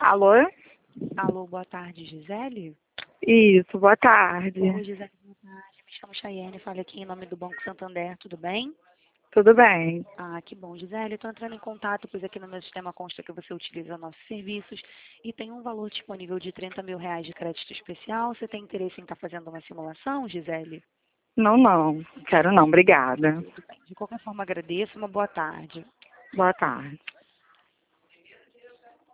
Alô? Alô, boa tarde, Gisele? Isso, boa tarde. Oi, Gisele, boa tarde. Me chamo Chayane, falo aqui em nome do Banco Santander, tudo bem? Tudo bem? Ah, que bom, Gisele. Estou entrando em contato, pois aqui no meu sistema consta que você utiliza nossos serviços e tem um valor disponível de R$ 30.000 de crédito especial. Você tem interesse em estar fazendo uma simulação, Gisele? Não. Quero não, obrigada. Tudo bem. De qualquer forma, agradeço. Uma boa tarde. Boa tarde.